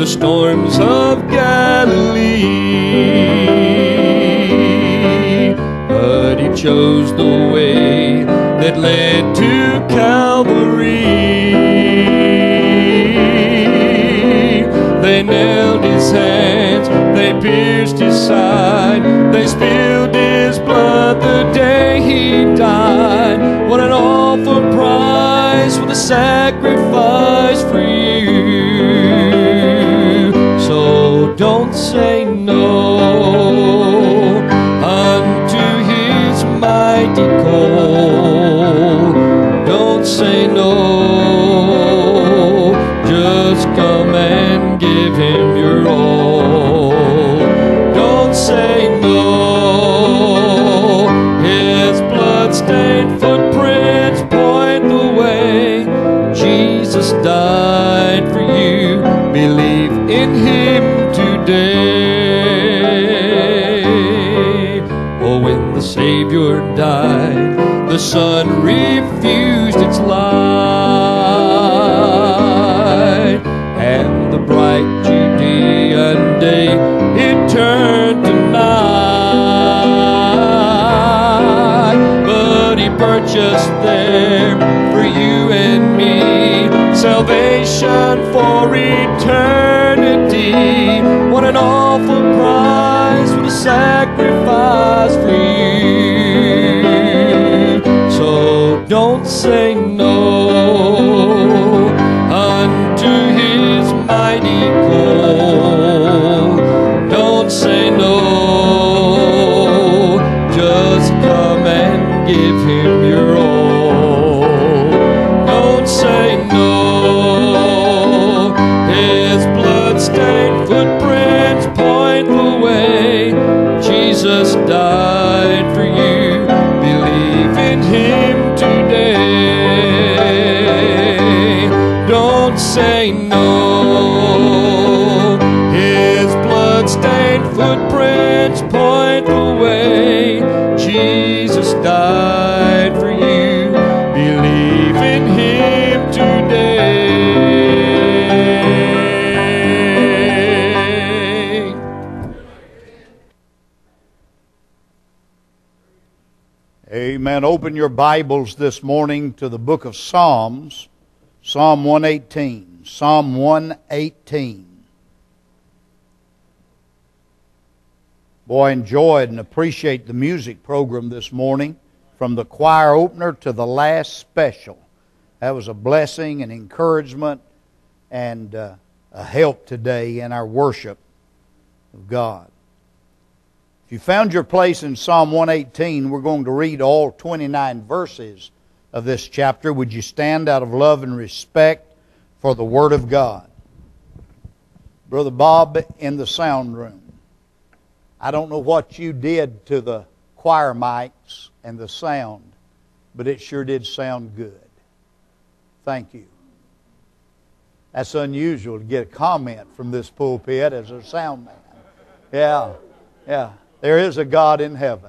the storms of Galilee, but He chose the way that led to Calvary. They nailed His hands, they pierced His side, they spilled His blood the day He died. What an awful price for the sacrifice for you. So don't say no unto His mighty call. Don't say no, just come and give Him your all. Don't say no, His blood-stained footprints point the way. Jesus died for you, believe in Him today. Oh, when the Savior died, the sun refused its light, and the bright Judean day, it turned to night. But He purchased there for you and me salvation for eternity. What an awful price for the sacrifice for you. So don't say no unto His mighty call. Don't say no, just come and give Him your all. Don't say no, His blood-stained footprints point the way. Jesus died for you, believe in Him today. Don't say no, His blood-stained footprints point the way. Jesus died for you, believe in Him today. Amen. Open your Bibles this morning to the book of Psalms, Psalm 118. Psalm 118. Boy, I enjoyed and appreciate the music program this morning, from the choir opener to the last special. That was a blessing and encouragement and a help today in our worship of God. If you found your place in Psalm 118, we're going to read all 29 verses of this chapter. Would you stand out of love and respect for the Word of God? Brother Bob in the sound room, I don't know what you did to the choir mics and the sound, but it sure did sound good. Thank you. That's unusual to get a comment from this pulpit as a sound man. Yeah. There is a God in heaven.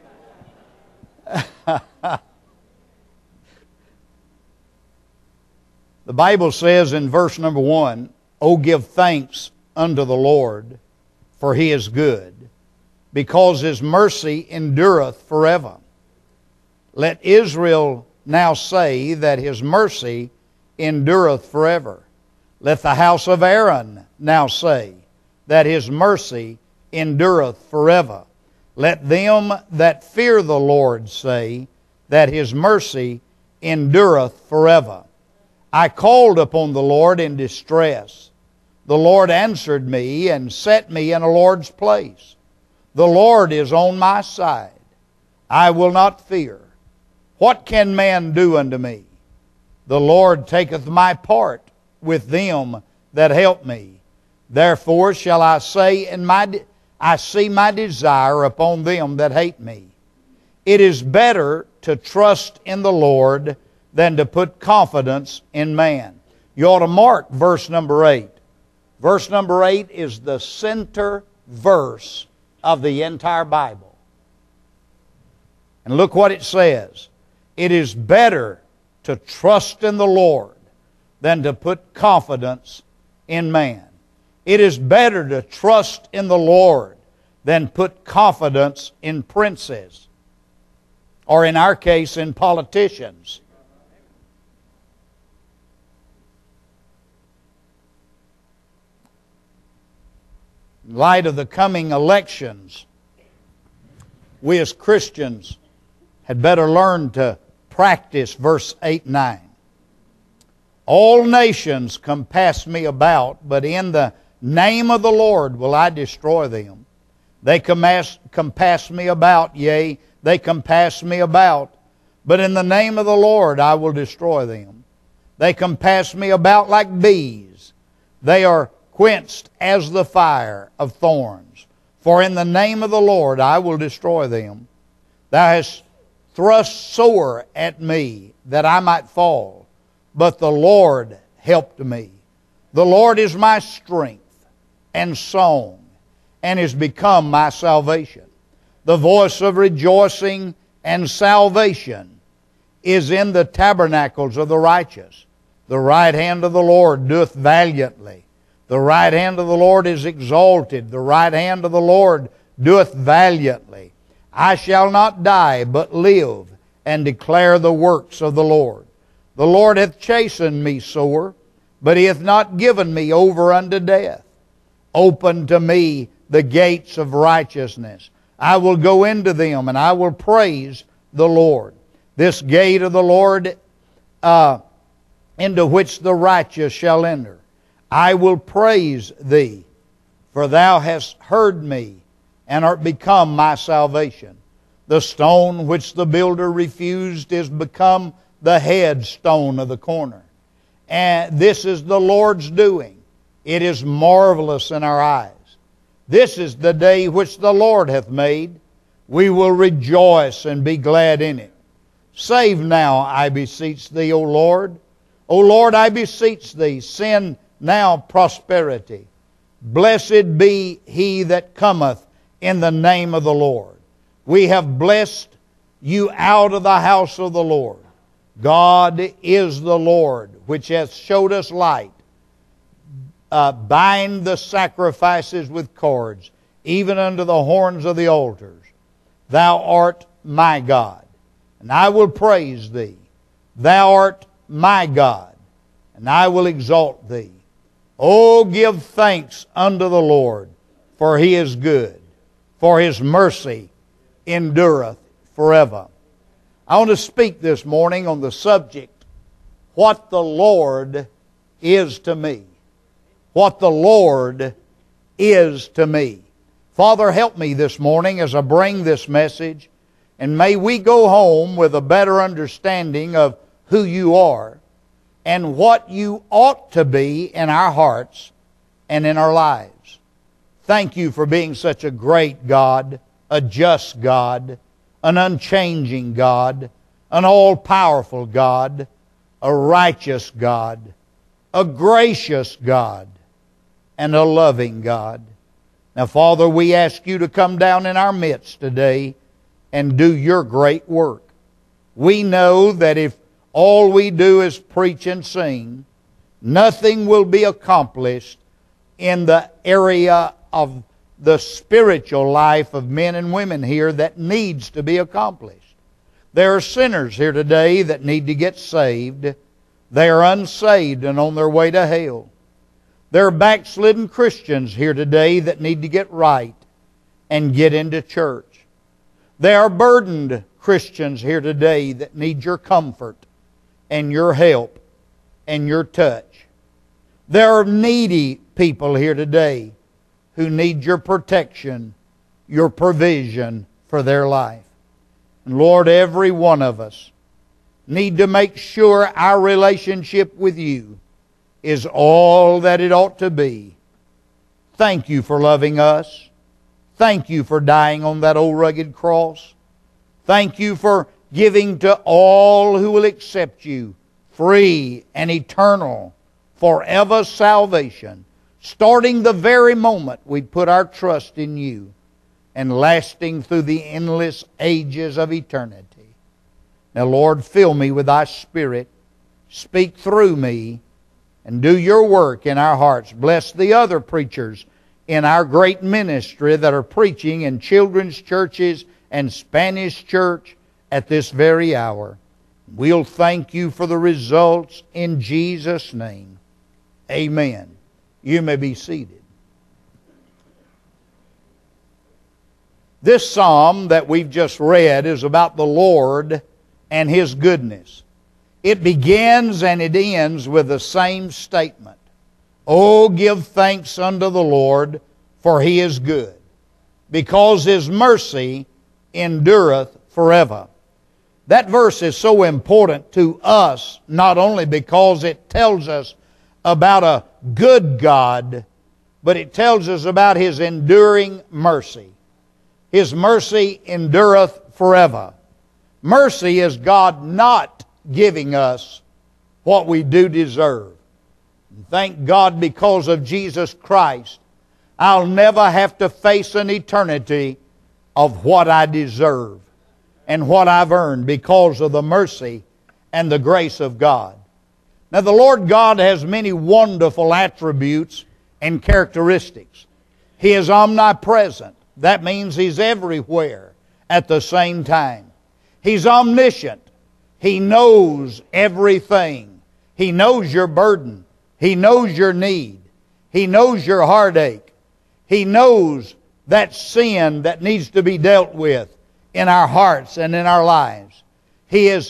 The Bible says in verse number 1, "O give thanks unto the Lord, for He is good, because His mercy endureth forever. Let Israel now say that His mercy endureth forever. Let the house of Aaron now say that His mercy endureth forever. Let them that fear the Lord say that His mercy endureth forever. I called upon the Lord in distress. The Lord answered me and set me in a Lord's place. The Lord is on my side. I will not fear. What can man do unto me? The Lord taketh my part with them that help me. Therefore shall I say I see my desire upon them that hate me. It is better to trust in the Lord than to put confidence in man." You ought to mark verse number 8. Verse number 8 is the center verse of the entire Bible. And look what it says. It is better to trust in the Lord than to put confidence in man. It is better to trust in the Lord than put confidence in princes, or in our case, in politicians. In light of the coming elections, we as Christians had better learn to practice verse 8 and 9. All nations compass me about, but in the name of the Lord will I destroy them. They compass me about, yea, they compass me about, but in the name of the Lord I will destroy them. They compass me about like bees. They are quenched as the fire of thorns. For in the name of the Lord I will destroy them. Thou hast thrust sore at me that I might fall, but the Lord helped me. The Lord is my strength and song, and is become my salvation. The voice of rejoicing and salvation is in the tabernacles of the righteous. The right hand of the Lord doeth valiantly. The right hand of the Lord is exalted. The right hand of the Lord doeth valiantly. I shall not die, but live, and declare the works of the Lord. The Lord hath chastened me sore, but He hath not given me over unto death. Open to me the gates of righteousness. I will go into them, and I will praise the Lord. This gate of the Lord into which the righteous shall enter. I will praise Thee, for Thou hast heard me, and art become my salvation. The stone which the builder refused is become the headstone of the corner. And this is the Lord's doing. It is marvelous in our eyes. This is the day which the Lord hath made. We will rejoice and be glad in it. Save now, I beseech Thee, O Lord. O Lord, I beseech Thee, send now prosperity. Blessed be he that cometh in the name of the Lord. We have blessed you out of the house of the Lord. God is the Lord, which hath showed us light. Bind the sacrifices with cords, even unto the horns of the altars. Thou art my God, and I will praise Thee. Thou art my God, and I will exalt Thee. O give thanks unto the Lord, for He is good, for His mercy endureth forever. I want to speak this morning on the subject, what the Lord is to me. What the Lord is to me. Father, help me this morning as I bring this message, and may we go home with a better understanding of who You are and what You ought to be in our hearts and in our lives. Thank You for being such a great God, a just God, an unchanging God, an all-powerful God, a righteous God, a gracious God, and a loving God. Now, Father, we ask You to come down in our midst today and do Your great work. We know that if all we do is preach and sing, nothing will be accomplished in the area of the spiritual life of men and women here that needs to be accomplished. There are sinners here today that need to get saved. They are unsaved and on their way to hell. There are backslidden Christians here today that need to get right and get into church. There are burdened Christians here today that need Your comfort and Your help and Your touch. There are needy people here today who need Your protection, Your provision for their life. And Lord, every one of us need to make sure our relationship with You is all that it ought to be. Thank You for loving us. Thank You for dying on that old rugged cross. Thank You for giving to all who will accept You free and eternal, forever salvation, starting the very moment we put our trust in You and lasting through the endless ages of eternity. Now, Lord, fill me with Thy Spirit. Speak through me. and do your work in our hearts. Bless the other preachers in our great ministry that are preaching in children's churches and Spanish church at this very hour. We'll thank you for the results in Jesus' name. Amen. You may be seated. This psalm that we've just read is about the Lord and His goodness. It begins and it ends with the same statement. Oh, give thanks unto the Lord, for He is good, because His mercy endureth forever. That verse is so important to us, not only because it tells us about a good God, but it tells us about His enduring mercy. His mercy endureth forever. Mercy is God not giving us what we do deserve. And thank God, because of Jesus Christ, I'll never have to face an eternity of what I deserve and what I've earned because of the mercy and the grace of God. Now, the Lord God has many wonderful attributes and characteristics. He is omnipresent. That means He's everywhere at the same time. He's omniscient. He knows everything. He knows your burden. He knows your need. He knows your heartache. He knows that sin that needs to be dealt with in our hearts and in our lives. He is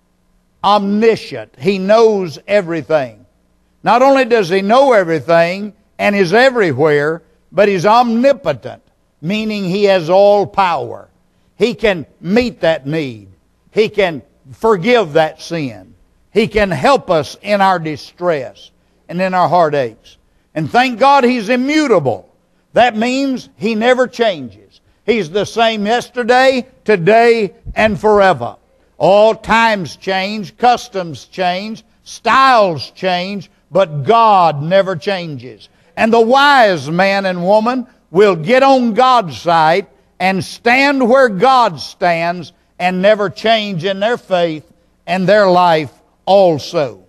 omniscient. He knows everything. Not only does He know everything and is everywhere, but He's omnipotent, meaning He has all power. He can meet that need. He can forgive that sin. He can help us in our distress and in our heartaches. And thank God He's immutable. That means He never changes. He's the same yesterday, today, and forever. All times change, customs change, styles change, but God never changes. And the wise man and woman will get on God's side and stand where God stands and never change in their faith and their life also.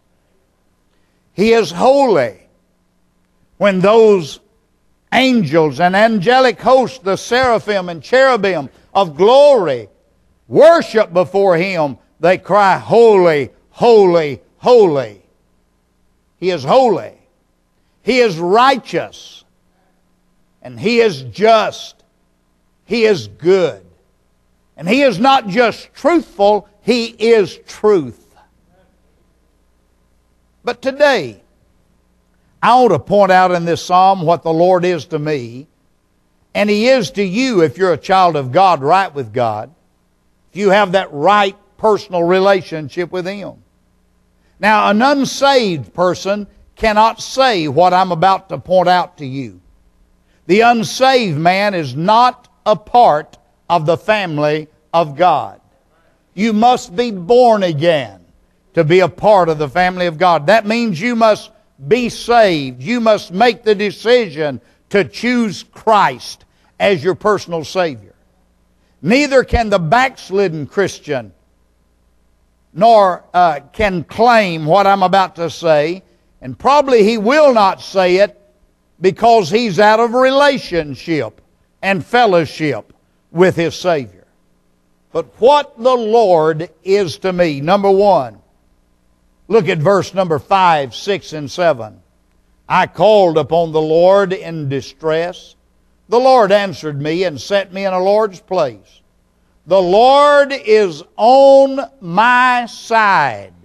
He is holy. When those angels and angelic hosts, the seraphim and cherubim of glory, worship before Him, they cry, holy, holy, holy. He is holy. He is righteous. And He is just. He is good. And He is not just truthful, He is truth. But today, I want to point out in this psalm what the Lord is to me, and He is to you if you're a child of God, right with God, if you have that right personal relationship with Him. Now, an unsaved person cannot say what I'm about to point out to you. The unsaved man is not a part of the family of God. You must be born again to be a part of the family of God. That means you must be saved. You must make the decision to choose Christ as your personal Savior. Neither can the backslidden Christian nor can claim what I'm about to say, and probably he will not say it because he's out of relationship and fellowship with his Savior. But what the Lord is to me, number one, look at verse number 5, 6, and 7. I called upon the Lord in distress. The Lord answered me and set me in a Lord's place. The Lord is on my side.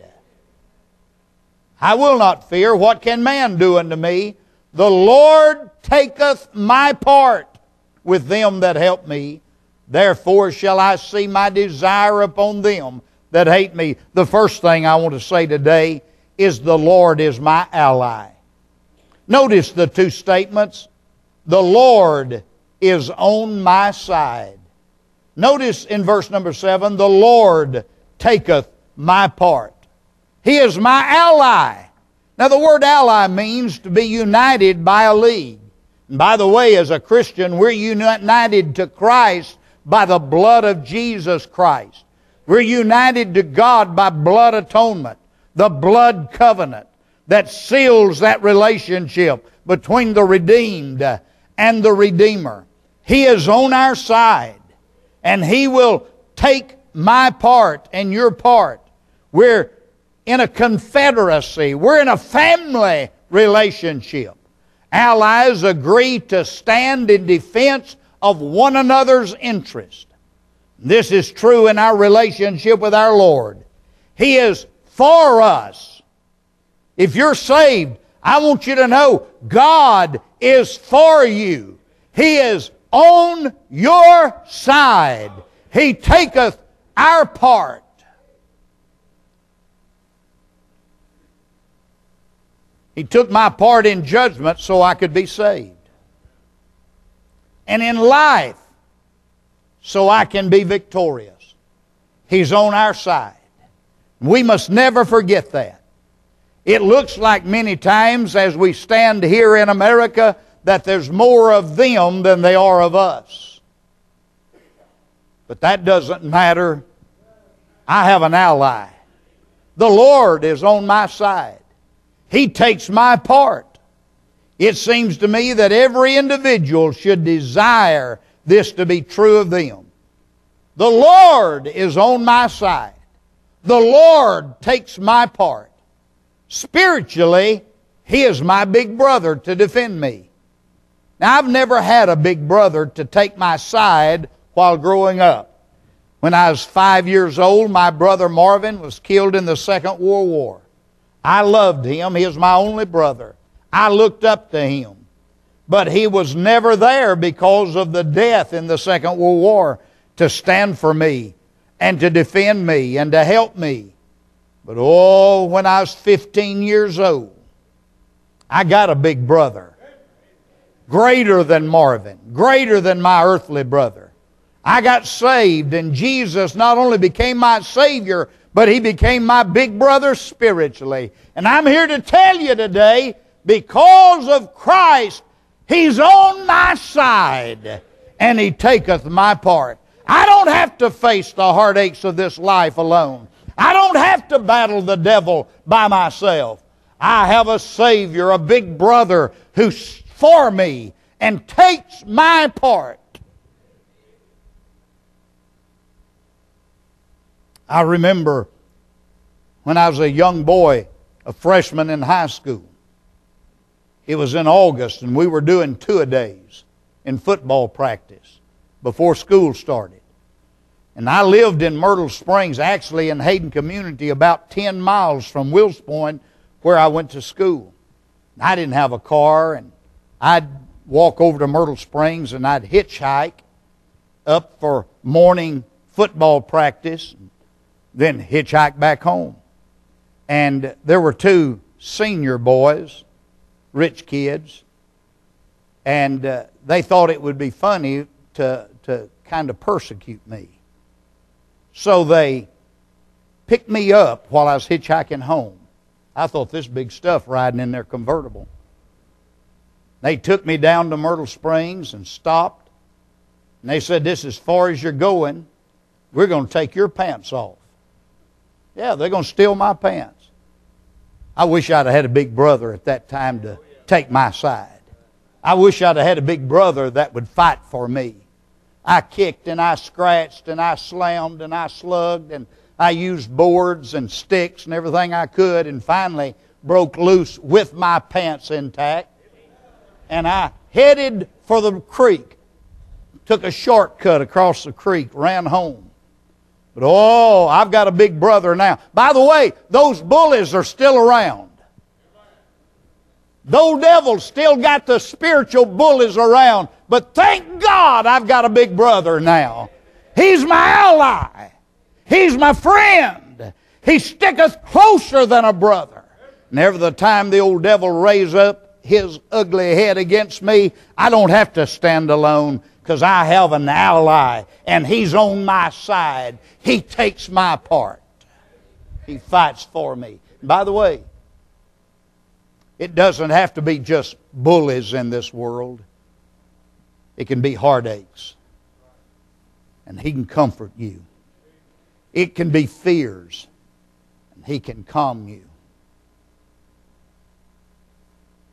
I will not fear. What can man do unto me? The Lord taketh my part with them that help me. Therefore shall I see my desire upon them that hate me. The first thing I want to say today is the Lord is my ally. Notice the two statements. The Lord is on my side. Notice in verse number 7, the Lord taketh my part. He is my ally. Now the word ally means to be united by a league. And by the way, as a Christian, we're united to Christ by the blood of Jesus Christ. We're united to God by blood atonement, the blood covenant, that seals that relationship between the redeemed and the Redeemer. He is on our side, and He will take my part and your part. We're in a confederacy. We're in a family relationship. Allies agree to stand in defense of one another's interest. This is true in our relationship with our Lord. He is for us. If you're saved, I want you to know God is for you. He is on your side. He taketh our part. He took my part in judgment so I could be saved. And in life, so I can be victorious. He's on our side. We must never forget that. It looks like many times as we stand here in America that there's more of them than there are of us. But that doesn't matter. I have an ally. The Lord is on my side. He takes my part. It seems to me that every individual should desire this to be true of them. The Lord is on my side. The Lord takes my part. Spiritually, He is my big brother to defend me. Now, I've never had a big brother to take my side while growing up. When I was 5 years old, my brother Marvin was killed in the Second World War. I loved him. He was my only brother. I looked up to him. But he was never there because of the death in the Second World War to stand for me and to defend me and to help me. But oh, when I was 15 years old, I got a big brother. Greater than Marvin. Greater than my earthly brother. I got saved, and Jesus not only became my Savior, but He became my big brother spiritually. And I'm here to tell you today, because of Christ, He's on my side, and He taketh my part. I don't have to face the heartaches of this life alone. I don't have to battle the devil by myself. I have a Savior, a big brother, who's for me and takes my part. I remember when I was a young boy, a freshman in high school. It was in August, and we were doing two-a-days in football practice before school started. And I lived in Myrtle Springs, actually in Hayden Community, about 10 miles from Wills Point, where I went to school. I didn't have a car, and I'd walk over to Myrtle Springs, and I'd hitchhike up for morning football practice, then hitchhike back home. And there were two senior boys, rich kids, and they thought it would be funny to kind of persecute me. So they picked me up while I was hitchhiking home. I thought this big stuff riding in their convertible. They took me down to Myrtle Springs and stopped. And they said, "This is as far as you're going. We're going to take your pants off." Yeah, they're going to steal my pants. I wish I'd have had a big brother at that time to take my side. I wish I'd have had a big brother that would fight for me. I kicked and I scratched and I slammed and I slugged and I used boards and sticks and everything I could, and finally broke loose with my pants intact. And I headed for the creek. Took a shortcut across the creek, ran home. But oh, I've got a big brother now. By the way, those bullies are still around. Those devils still got the spiritual bullies around. But thank God I've got a big brother now. He's my ally. He's my friend. He sticketh closer than a brother. And every the time the old devil raise up his ugly head against me, I don't have to stand alone, because I have an ally, and He's on my side. He takes my part. He fights for me. By the way, it doesn't have to be just bullies in this world. It can be heartaches. And He can comfort you. It can be fears. And He can calm you.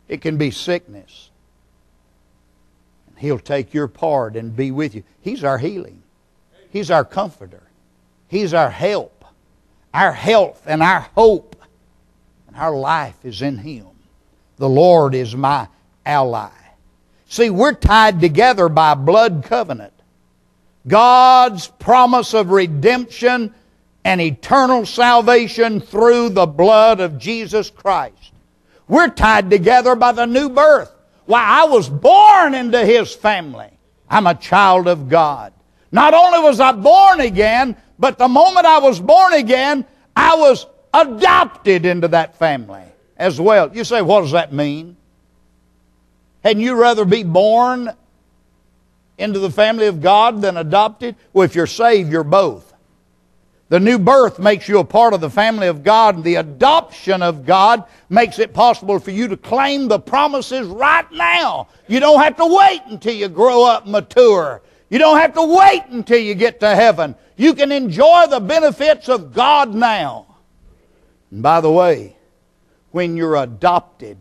It can be sickness. He'll take your part and be with you. He's our healing. He's our comforter. He's our help, our health, and our hope. And our life is in Him. The Lord is my ally. See, we're tied together by a blood covenant. God's promise of redemption and eternal salvation through the blood of Jesus Christ. We're tied together by the new birth. Why, I was born into His family. I'm a child of God. Not only was I born again, but the moment I was born again, I was adopted into that family as well. You say, what does that mean? Hadn't you rather be born into the family of God than adopted? Well, if you're saved, you're both. The new birth makes you a part of the family of God, and the adoption of God makes it possible for you to claim the promises right now. You don't have to wait until you grow up and mature. You don't have to wait until you get to heaven. You can enjoy the benefits of God now. And by the way, when you're adopted,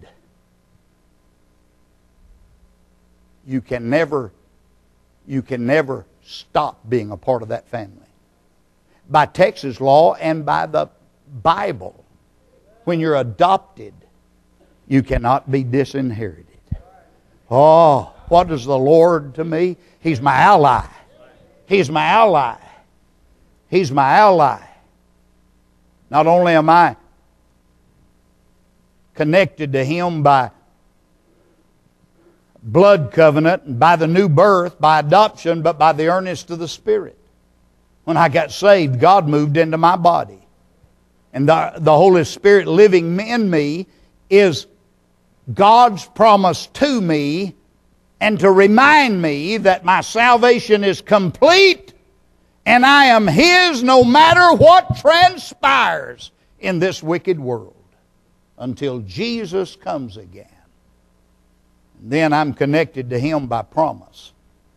you can never stop being a part of that family. By Texas law and by the Bible, when you're adopted, you cannot be disinherited. Oh, what is the Lord to me? He's my ally. He's my ally. He's my ally. Not only am I connected to Him by blood covenant and by the new birth, by adoption, but by the earnest of the Spirit. When I got saved, God moved into my body. And the Holy Spirit living in me is God's promise to me and to remind me that my salvation is complete and I am His no matter what transpires in this wicked world until Jesus comes again. Then I'm connected to Him by promise.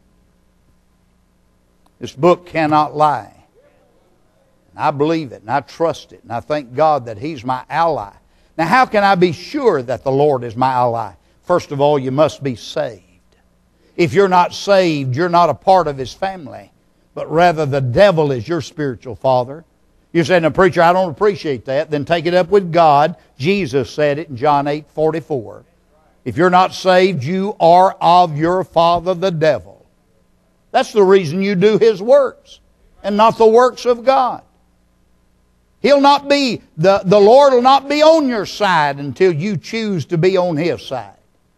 This book cannot lie. And I believe it, and I trust it, and I thank God that He's my ally. Now, how can I be sure that the Lord is my ally? First of all, you must be saved. If you're not saved, you're not a part of His family, but rather the devil is your spiritual father. You say, "No, preacher, I don't appreciate that." Then take it up with God. Jesus said it in John 8:44. If you're not saved, you are of your father, the devil. That's the reason you do his works and not the works of God. He'll not be, the Lord will not be on your side until you choose to be on His side.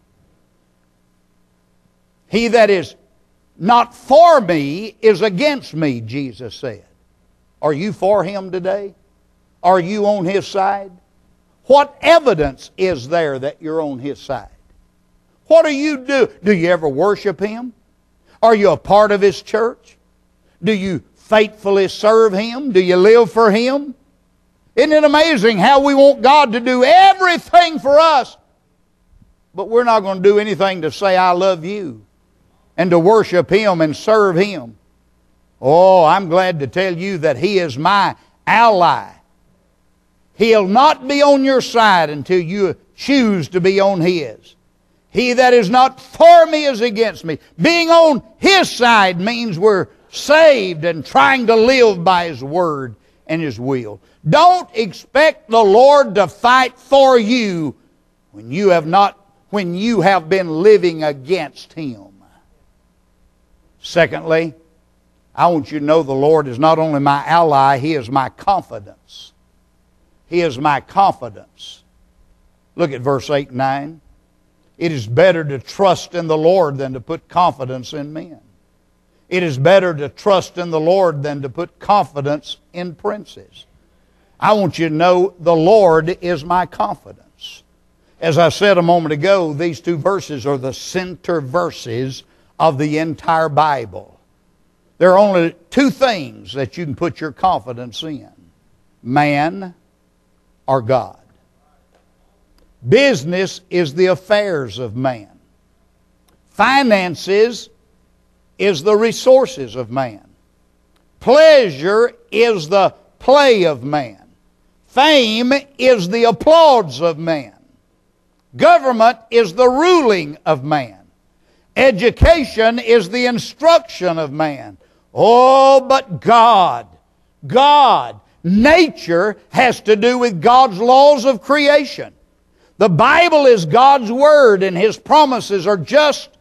He that is not for me is against me, Jesus said. Are you for Him today? Are you on His side? What evidence is there that you're on His side? What do you do? Do you ever worship Him? Are you a part of His church? Do you faithfully serve Him? Do you live for Him? Isn't it amazing how we want God to do everything for us, but we're not going to do anything to say, "I love you," and to worship Him and serve Him? Oh, I'm glad to tell you that He is my ally. He'll not be on your side until you choose to be on His. He that is not for me is against me. Being on His side means we're saved and trying to live by His Word and His will. Don't expect the Lord to fight for you when you have been living against Him. Secondly, I want you to know the Lord is not only my ally, He is my confidence. He is my confidence. Look at verse 8 and 9. It is better to trust in the Lord than to put confidence in men. It is better to trust in the Lord than to put confidence in princes. I want you to know the Lord is my confidence. As I said a moment ago, these two verses are the center verses of the entire Bible. There are only two things that you can put your confidence in: man or God. Business is the affairs of man. Finances is the resources of man. Pleasure is the play of man. Fame is the applause of man. Government is the ruling of man. Education is the instruction of man. Oh, but God, nature has to do with God's laws of creation. The Bible is God's Word, and His promises are just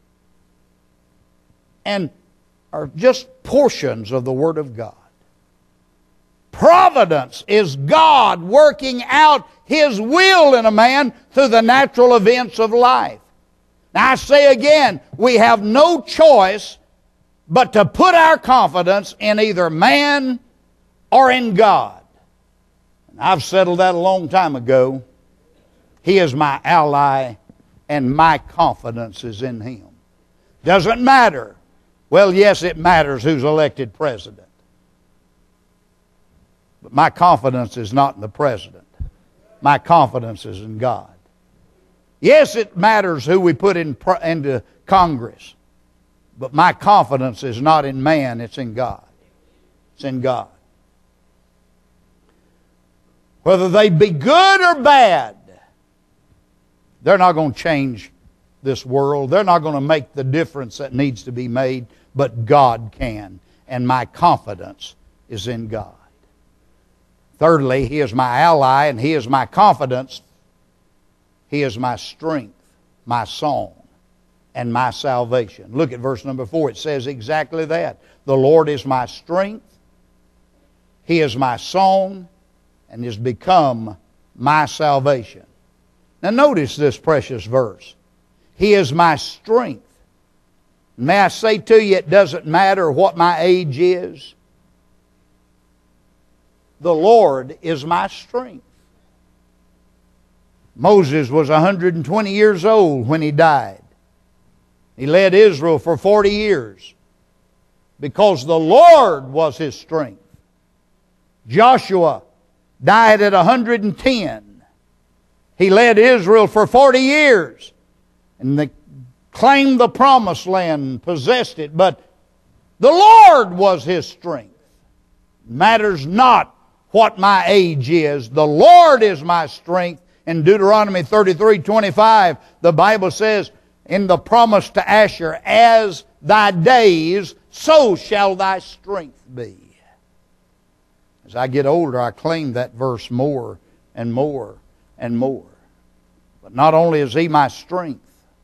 portions of the Word of God. Providence is God working out His will in a man through the natural events of life. Now I say again, we have no choice but to put our confidence in either man or in God. And I've settled that a long time ago. He is my ally, and my confidence is in Him. Doesn't matter. Well, yes, it matters who's elected president. But my confidence is not in the president. My confidence is in God. Yes, it matters who we put into Congress. But my confidence is not in man, it's in God. It's in God. Whether they be good or bad, they're not going to change this world. They're not going to make the difference that needs to be made, but God can. And my confidence is in God. Thirdly, He is my ally and He is my confidence. He is my strength, my song, and my salvation. Look at verse number 4. It says exactly that. The Lord is my strength. He is my song and has become my salvation. Now notice this precious verse. He is my strength. May I say to you, it doesn't matter what my age is. The Lord is my strength. Moses was 120 years old when he died. He led Israel for 40 years because the Lord was his strength. Joshua died at 110. He led Israel for 40 years and they claimed the promised land and possessed it, but the Lord was his strength. It matters not what my age is. The Lord is my strength. In Deuteronomy 33:25, the Bible says, in the promise to Asher, as thy days, so shall thy strength be. As I get older, I claim that verse more and more and more. But not only is He my strength,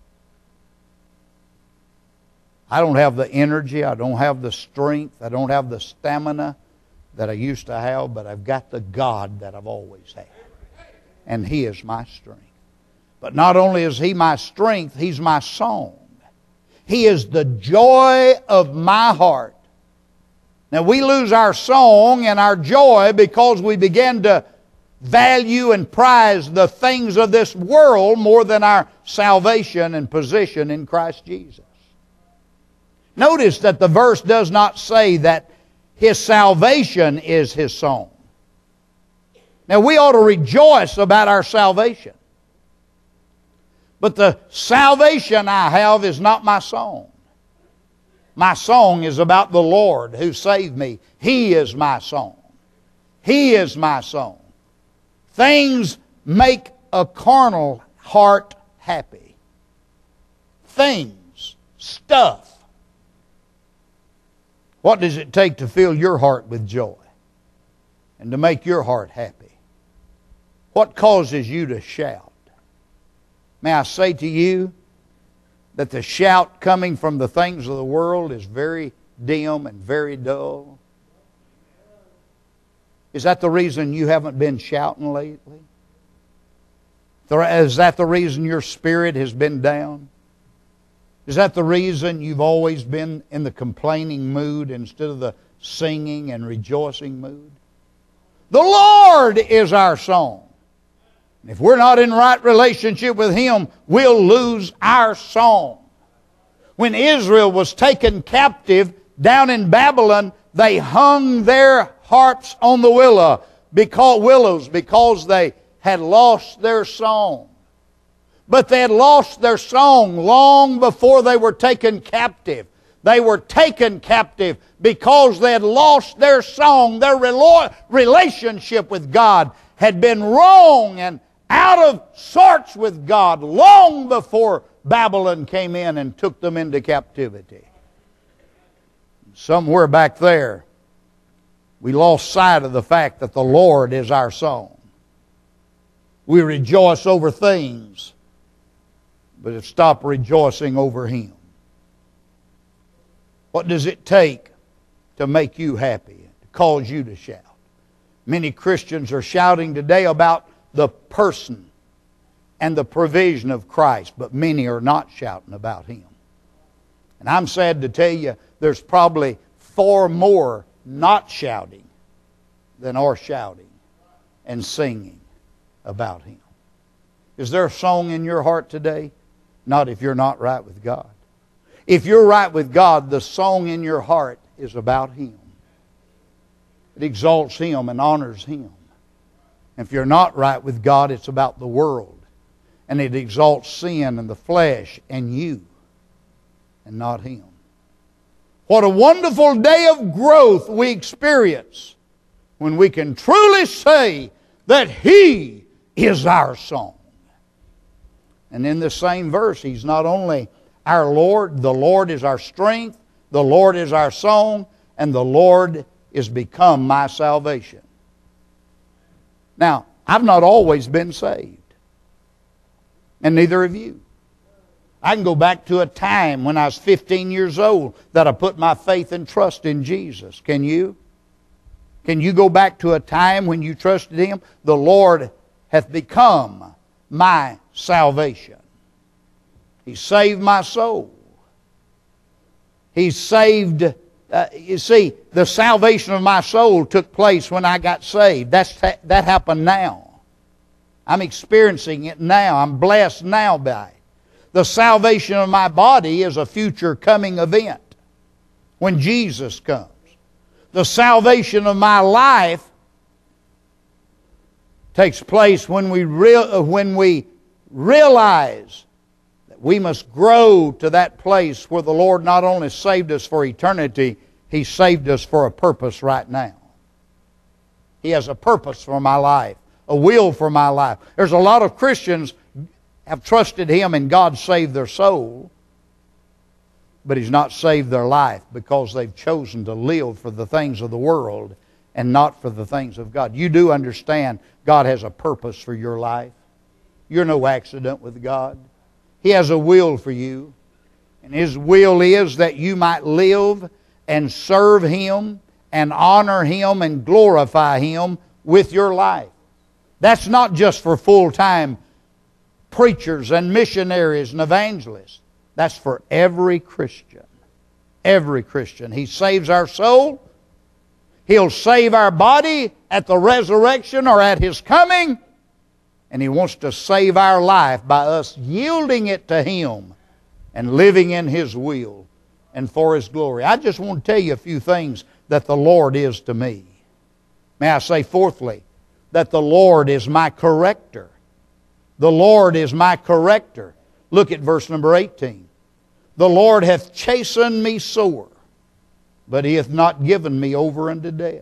I don't have the energy, I don't have the strength, I don't have the stamina that I used to have, but I've got the God that I've always had. And He is my strength. But not only is He my strength, He's my song. He is the joy of my heart. Now we lose our song and our joy because we begin to value and prize the things of this world more than our salvation and position in Christ Jesus. Notice that the verse does not say that His salvation is His song. Now we ought to rejoice about our salvation. But the salvation I have is not my song. My song is about the Lord who saved me. He is my song. He is my song. Things make a carnal heart happy. Things, stuff. What does it take to fill your heart with joy and to make your heart happy? What causes you to shout? May I say to you that the shout coming from the things of the world is very dim and very dull? Is that the reason you haven't been shouting lately? Is that the reason your spirit has been down? Is that the reason you've always been in the complaining mood instead of the singing and rejoicing mood? The Lord is our song. If we're not in right relationship with Him, we'll lose our song. When Israel was taken captive down in Babylon, they hung their harps on the willows because they had lost their song. But they had lost their song long before they were taken captive. They were taken captive because they had lost their song. Their relationship with God had been wrong, and out of sorts with God long before Babylon came in and took them into captivity. Somewhere back there, we lost sight of the fact that the Lord is our song. We rejoice over things, but have stopped rejoicing over Him. What does it take to make you happy, to cause you to shout? Many Christians are shouting today about the person and the provision of Christ, but many are not shouting about Him. And I'm sad to tell you, there's probably far more not shouting than are shouting and singing about Him. Is there a song in your heart today? Not if you're not right with God. If you're right with God, the song in your heart is about Him. It exalts Him and honors Him. If you're not right with God, it's about the world. And it exalts sin and the flesh and you, and not Him. What a wonderful day of growth we experience when we can truly say that He is our song. And in this same verse, He's not only our Lord, the Lord is our strength, the Lord is our song, and the Lord is become my salvation. Now, I've not always been saved, and neither have you. I can go back to a time when I was 15 years old that I put my faith and trust in Jesus. Can you? Can you go back to a time when you trusted Him? The Lord hath become my salvation. He saved my soul. He saved, you see, the salvation of my soul took place when I got saved. That happened now. I'm experiencing it now. I'm blessed now by it. The salvation of my body is a future coming event when Jesus comes. The salvation of my life takes place when we realize that we must grow to that place where the Lord not only saved us for eternity, He saved us for a purpose right now. He has a purpose for my life, a will for my life. There's a lot of Christians have trusted Him and God saved their soul, but He's not saved their life because they've chosen to live for the things of the world and not for the things of God. You do understand God has a purpose for your life. You're no accident with God. He has a will for you. And His will is that you might live and serve Him and honor Him and glorify Him with your life. That's not just for full-time preachers and missionaries and evangelists. That's for every Christian. Every Christian. He saves our soul. He'll save our body at the resurrection or at His coming. And He wants to save our life by us yielding it to Him and living in His will and for His glory. I just want to tell you a few things that the Lord is to me. May I say fourthly, that the Lord is my corrector. The Lord is my corrector. Look at verse number 18. The Lord hath chastened me sore, but He hath not given me over unto death.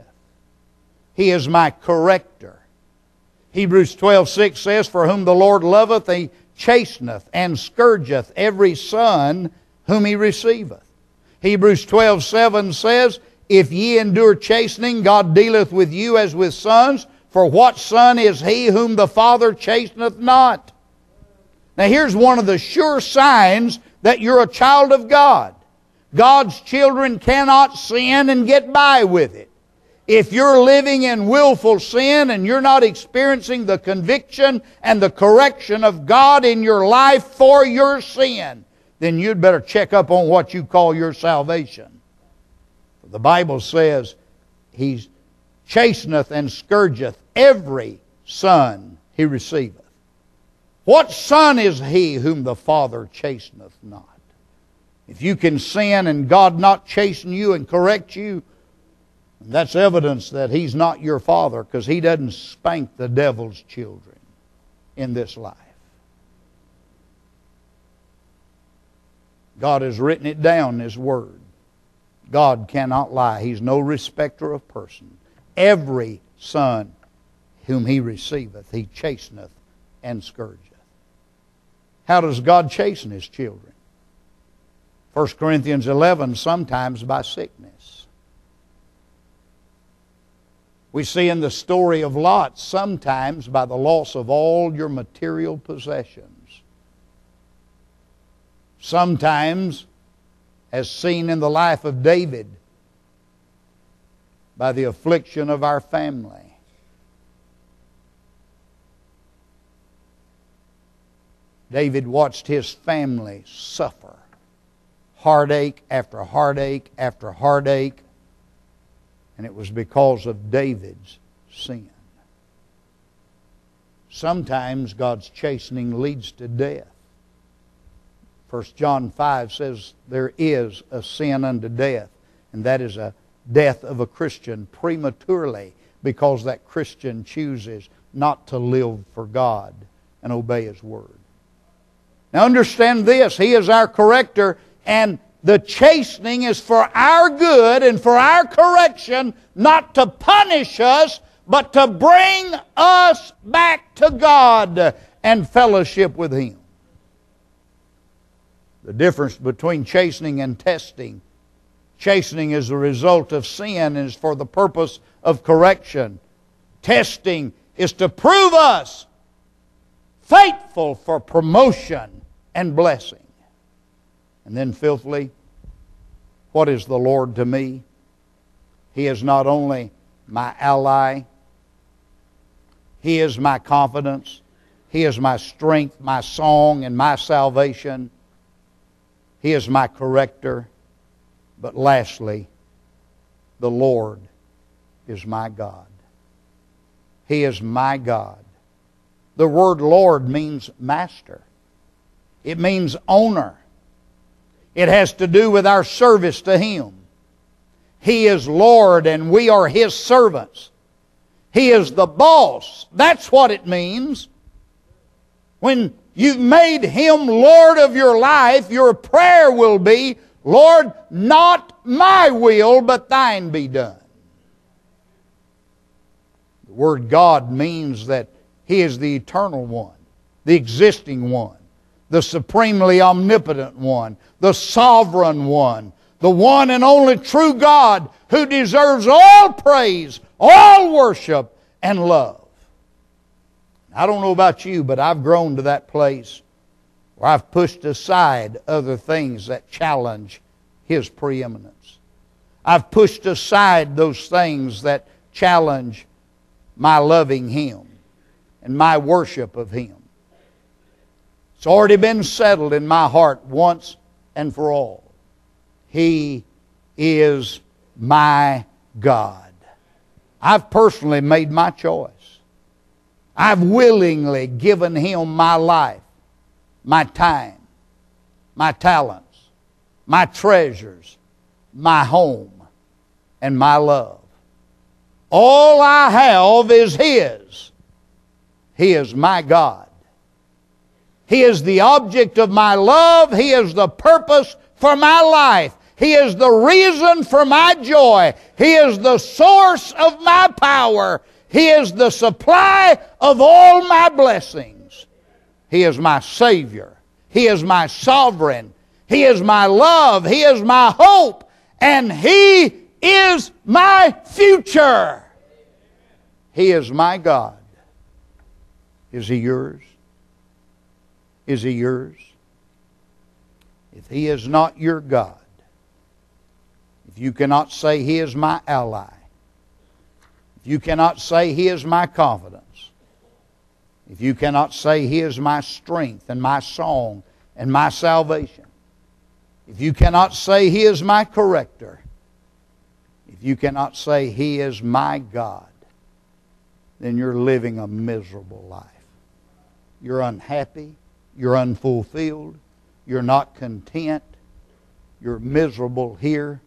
He is my corrector. Hebrews 12:6 says, For whom the Lord loveth, He chasteneth and scourgeth every son whom He receiveth. Hebrews 12:7 says, If ye endure chastening, God dealeth with you as with sons. For what son is he whom the Father chasteneth not? Now here's one of the sure signs that you're a child of God. God's children cannot sin and get by with it. If you're living in willful sin and you're not experiencing the conviction and the correction of God in your life for your sin, then you'd better check up on what you call your salvation. The Bible says He chasteneth and scourgeth every son He receiveth. What son is he whom the Father chasteneth not? If you can sin and God not chasten you and correct you, that's evidence that He's not your Father, because He doesn't spank the devil's children in this life. God has written it down in His Word. God cannot lie. He's no respecter of person. Every son whom He receiveth, He chasteneth and scourgeth. How does God chasten His children? 1 Corinthians 11, sometimes by sickness. We see in the story of Lot, sometimes by the loss of all your material possessions. Sometimes, as seen in the life of David, by the affliction of our family. David watched his family suffer. Heartache after heartache after heartache. And it was because of David's sin. Sometimes God's chastening leads to death. 1 John 5 says there is a sin unto death. And that is a death of a Christian prematurely because that Christian chooses not to live for God and obey His Word. Now understand this, He is our corrector, and the chastening is for our good and for our correction, not to punish us, but to bring us back to God and fellowship with Him. The difference between chastening and testing. Chastening is the result of sin and is for the purpose of correction. Testing is to prove us faithful for promotion and blessing. And then fifthly, what is the Lord to me? He is not only my ally, He is my confidence, He is my strength, my song, and my salvation. He is my corrector. But lastly, the Lord is my God. He is my God. The word Lord means master. It means owner. It has to do with our service to Him. He is Lord and we are His servants. He is the boss. That's what it means. When you've made Him Lord of your life, your prayer will be, Lord, not my will, but Thine be done. The word God means that He is the eternal one, the existing one, the supremely omnipotent one, the sovereign one, the one and only true God who deserves all praise, all worship, and love. I don't know about you, but I've grown to that place where I've pushed aside other things that challenge His preeminence. I've pushed aside those things that challenge my loving Him and my worship of Him. It's already been settled in my heart once and for all. He is my God. I've personally made my choice. I've willingly given Him my life, my time, my talents, my treasures, my home, and my love. All I have is His. He is my God. He is the object of my love. He is the purpose for my life. He is the reason for my joy. He is the source of my power. He is the supply of all my blessings. He is my Savior. He is my sovereign. He is my love. He is my hope. And He is my future. He is my God. Is He yours? Is He yours? If He is not your God, if you cannot say He is my ally, if you cannot say He is my confidence, if you cannot say He is my strength and my song and my salvation, if you cannot say He is my corrector, if you cannot say He is my God, then you're living a miserable life. You're unhappy. You're unfulfilled. You're not content. You're miserable here.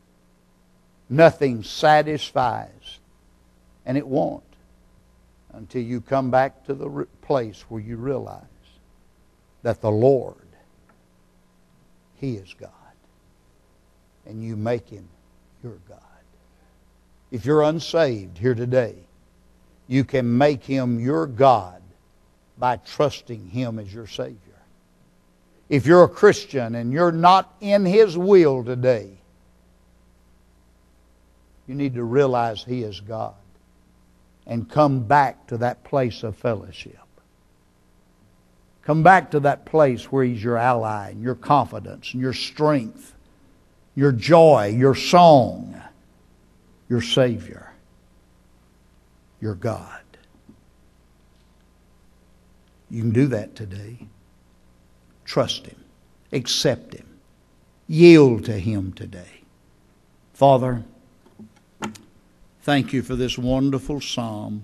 Nothing satisfies. And it won't until you come back to the place where you realize that the Lord, He is God. And you make Him your God. If you're unsaved here today, you can make Him your God by trusting Him as your Savior. If you're a Christian and you're not in His will today, you need to realize He is God and come back to that place of fellowship. Come back to that place where He's your ally and your confidence and your strength, your joy, your song, your Savior, your God. You can do that today. Trust Him. Accept Him. Yield to Him today. Father, thank You for this wonderful psalm.